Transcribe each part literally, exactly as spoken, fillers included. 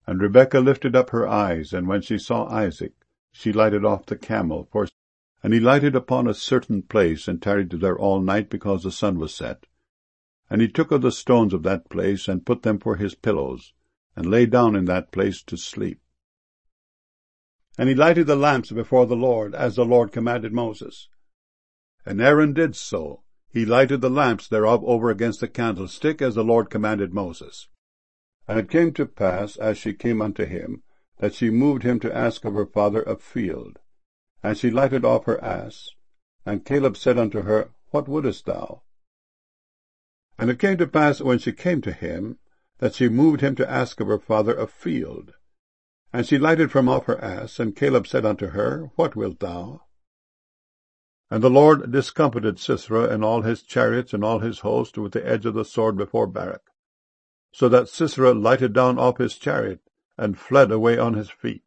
And Rebekah lifted up her eyes, and when she saw Isaac, she lighted off the camel. For and he lighted upon a certain place, and tarried there all night, because the sun was set. And he took of the stones of that place, and put them for his pillows, and lay down in that place to sleep. And he lighted the lamps before the Lord, as the Lord commanded Moses. And Aaron did so. He lighted the lamps thereof over against the candlestick, as the Lord commanded Moses. And it came to pass, as she came unto him, that she moved him to ask of her father a field. And she lighted off her ass. And Caleb said unto her, What wouldest thou? And it came to pass, when she came to him, that she moved him to ask of her father a field. And she lighted from off her ass, and Caleb said unto her, What wilt thou? And the Lord discomfited Sisera and all his chariots and all his host with the edge of the sword before Barak, so that Sisera lighted down off his chariot, and fled away on his feet.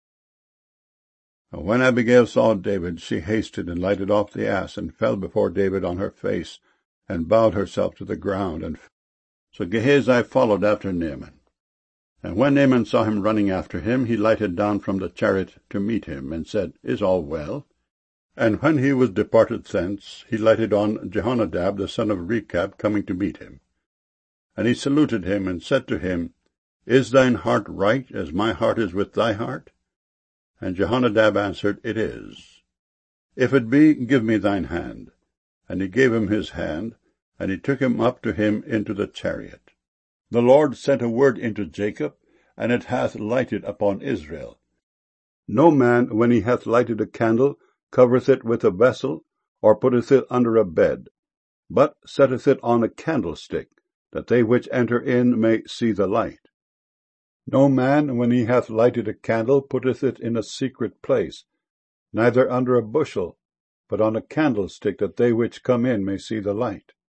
And when Abigail saw David, she hasted and lighted off the ass, and fell before David on her face, and bowed herself to the ground. And so Gehazi followed after Naaman. And when Naaman saw him running after him, he lighted down from the chariot to meet him, and said, Is all well? And when he was departed thence, he lighted on Jehonadab the son of Rechab, coming to meet him. And he saluted him, and said to him, Is thine heart right, as my heart is with thy heart? And Jehonadab answered, It is. If it be, give me thine hand. And he gave him his hand, and he took him up to him into the chariot. The Lord sent a word into Jacob, and it hath lighted upon Israel. No man, when he hath lighted a candle, covereth it with a vessel, or putteth it under a bed, but setteth it on a candlestick, that they which enter in may see the light. No man, when he hath lighted a candle, putteth it in a secret place, neither under a bushel, but on a candlestick, that they which come in may see the light.